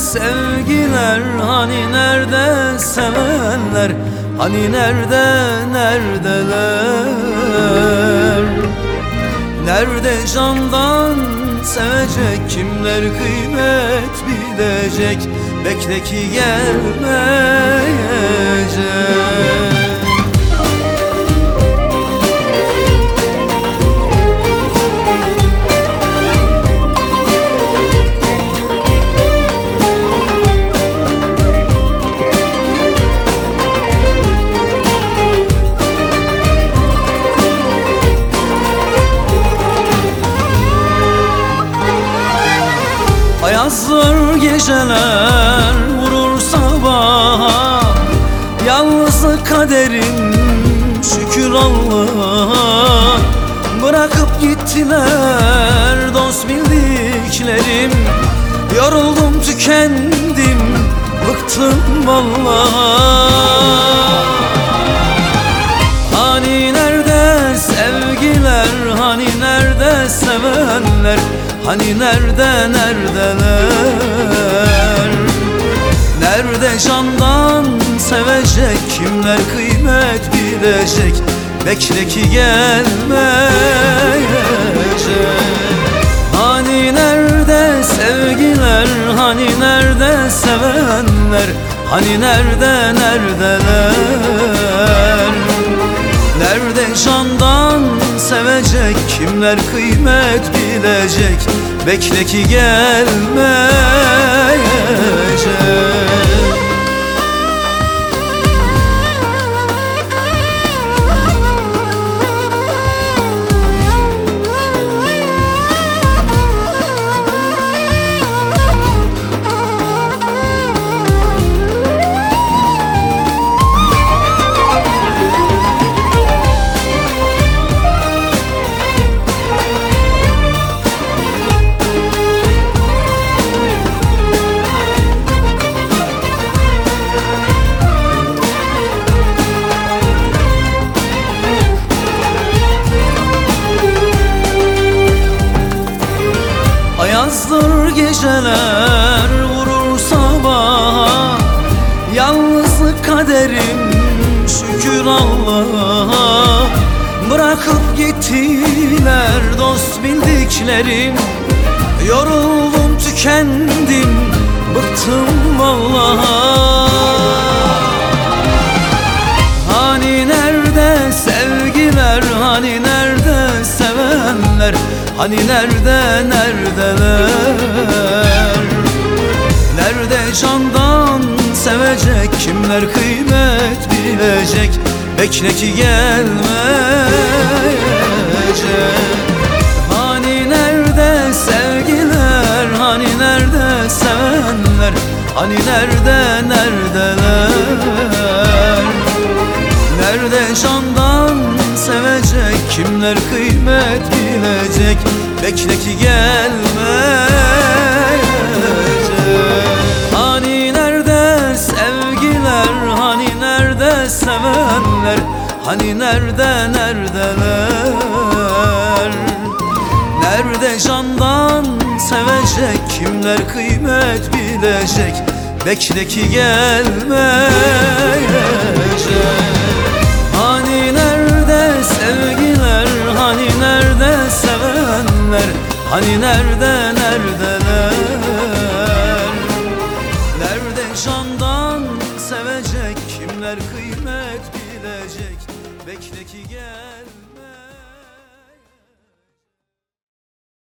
sevgiler, hani nerede sevenler, hani nerede, neredeler? Nerede candan sevecek kimler, kıymet bilecek, bekle ki gelmeyecek. Ayazlar geceler vurur sabaha, yalnızlık kaderim şükür Allah'a. Bırakıp gittiler dost bildiklerim, yoruldum tükendim bıktım vallahi. Hani nerede sevgiler, hani nerede sevenler, hani nerede, neredeler? Nerede candan sevecek kimler, kıymet bilecek, bekle ki gelmeyecek. Hani nerede sevgiler, hani nerede sevenler, hani nerede, neredeler? Nerede candan sevecek kimler, kıymet bilecek, bekle ki gelmeyecek. Ayazdır geceler vurur sabaha, yalnızlık kaderim şükür Allah'a. Bırakıp gittiler dost bildiklerim, yoruldum tükendim bıktım vallahi. Hani nerede sevgiler, hani nerede sevenler, hani nerede, neredeler? Nerede candan sevecek kimler, kıymet bilecek, bekle ki gelmeyecek. Hani nerede sevgiler, hani nerede sevenler, hani nerede, neredeler? Nerede candan sevecek kimler, kıymet bilecek, bekle ki gelmeyecek. Hani nerede sevgiler, hani nerede sevenler, hani nerede, neredeler? Nerede candan sevecek kimler, kıymet bilecek, bekle ki gelmeyecek. Hani nerede sevgiler, hani nerede sevenler, hani nerede, neredeler? Nerede candan sevecek kimler, kıymet bilecek, bekle ki gel.